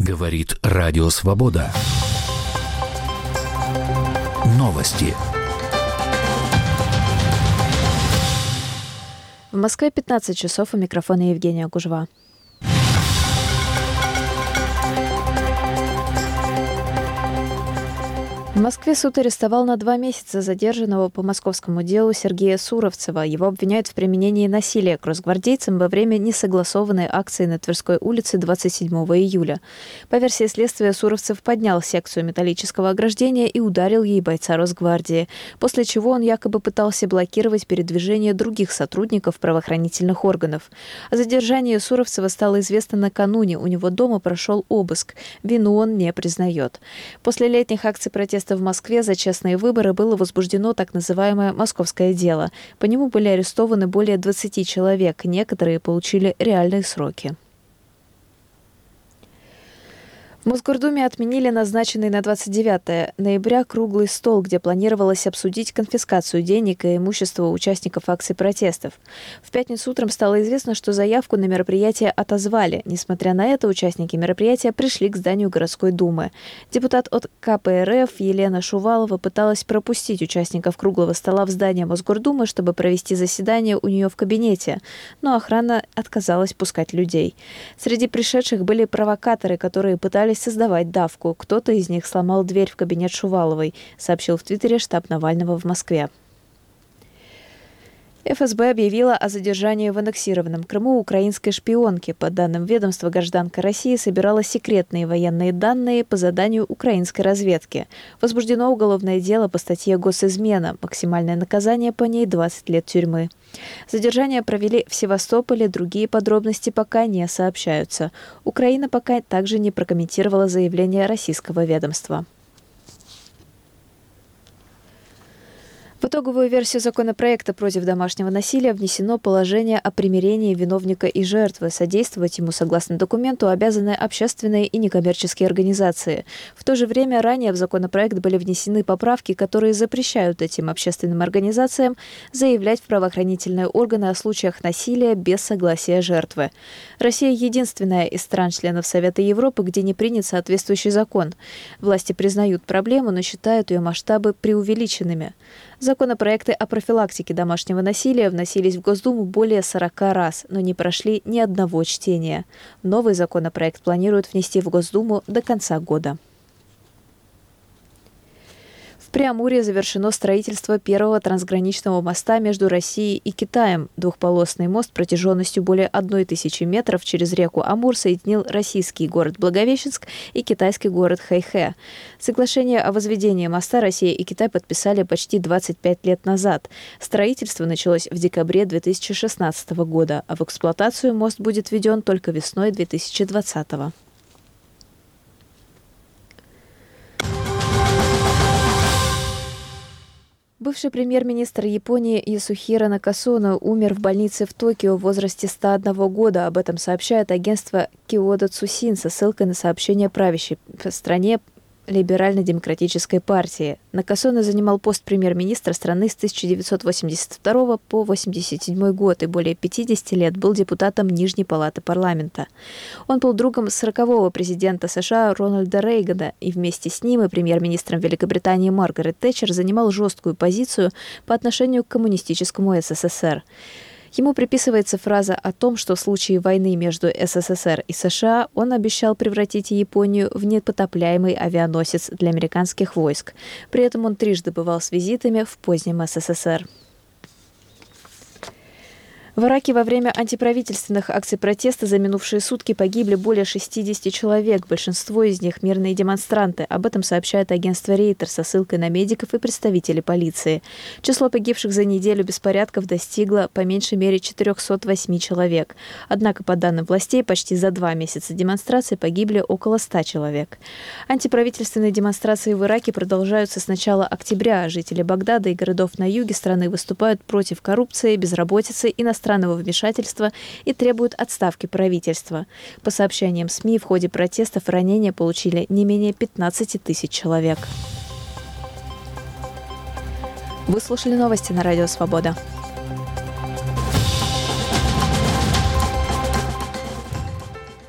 Говорит Радио Свобода. Новости. В Москве 15 часов, у микрофона Евгения Гужва. В Москве суд арестовал на 2 месяца задержанного по московскому делу Сергея Суровцева. Его обвиняют в применении насилия к росгвардейцам во время несогласованной акции на Тверской улице 27 июля. По версии следствия, Суровцев поднял секцию металлического ограждения и ударил ей бойца Росгвардии, после чего он якобы пытался блокировать передвижение других сотрудников правоохранительных органов. О задержании Суровцева стало известно накануне. У него дома прошел обыск. Вину он не признает. После летних акций протеста в Москве за честные выборы было возбуждено так называемое «московское дело». По нему были арестованы более 20 человек, некоторые получили реальные сроки. В Мосгордуме отменили назначенный на 29 ноября круглый стол, где планировалось обсудить конфискацию денег и имущества участников акций протестов. В пятницу утром стало известно, что заявку на мероприятие отозвали. Несмотря на это, участники мероприятия пришли к зданию городской думы. Депутат от КПРФ Елена Шувалова пыталась пропустить участников круглого стола в здание Мосгордумы, чтобы провести заседание у нее в кабинете, но охрана отказалась пускать людей. Среди пришедших были провокаторы, которые пытались создавать давку. Кто-то из них сломал дверь в кабинет Шуваловой, сообщил в Твиттере штаб Навального в Москве. ФСБ объявила о задержании в аннексированном Крыму украинской шпионки. По данным ведомства, гражданка России собирала секретные военные данные по заданию украинской разведки. Возбуждено уголовное дело по статье «Госизмена». Максимальное наказание по ней 20 лет тюрьмы. Задержание провели в Севастополе, другие подробности пока не сообщаются. Украина пока также не прокомментировала заявление российского ведомства. В итоговую версию законопроекта против домашнего насилия внесено положение о примирении виновника и жертвы. Содействовать ему, согласно документу, обязаны общественные и некоммерческие организации. В то же время ранее в законопроект были внесены поправки, которые запрещают этим общественным организациям заявлять в правоохранительные органы о случаях насилия без согласия жертвы. Россия единственная из стран-членов Совета Европы, где не принят соответствующий закон. Власти признают проблему, но считают ее масштабы преувеличенными. Законопроекты о профилактике домашнего насилия вносились в Госдуму более 40 раз, но не прошли ни одного чтения. Новый законопроект планируют внести в Госдуму до конца года. В Преамуре завершено строительство первого трансграничного моста между Россией и Китаем. Двухполосный мост протяженностью более 1000 метров через реку Амур соединил российский город Благовещенск и китайский город Хэйхэ. Соглашение о возведении моста Россия и Китай подписали почти 25 лет назад. Строительство началось в декабре 2016 года, а в эксплуатацию мост будет введен только весной 2020 года. Бывший премьер-министр Японии Ясухиро Накасона умер в больнице в Токио в возрасте 101 года. Об этом сообщает агентство Киода Цусин со ссылкой на сообщение правящей в стране Либерально-демократической партии. Накасона занимал пост премьер-министра страны с 1982 по 1987 год и более 50 лет был депутатом Нижней палаты парламента. Он был другом 40-го президента США Рональда Рейгана и вместе с ним и премьер-министром Великобритании Маргарет Тэтчер занимал жесткую позицию по отношению к коммунистическому СССР. Ему приписывается фраза о том, что в случае войны между СССР и США он обещал превратить Японию в непотопляемый авианосец для американских войск. При этом он трижды бывал с визитами в позднем СССР. В Ираке во время антиправительственных акций протеста за минувшие сутки погибли более 60 человек, большинство из них мирные демонстранты. Об этом сообщает агентство Рейтер со ссылкой на медиков и представителей полиции. Число погибших за неделю беспорядков достигло по меньшей мере 408 человек. Однако, по данным властей, почти за 2 месяца демонстраций погибли около 100 человек. Антиправительственные демонстрации в Ираке продолжаются с начала октября. Жители Багдада и городов на юге страны выступают против коррупции, безработицы, иностранного вмешательства и требуют отставки правительства. По сообщениям СМИ, в ходе протестов ранения получили не менее 15 тысяч человек. Вы слушали новости на Радио Свобода.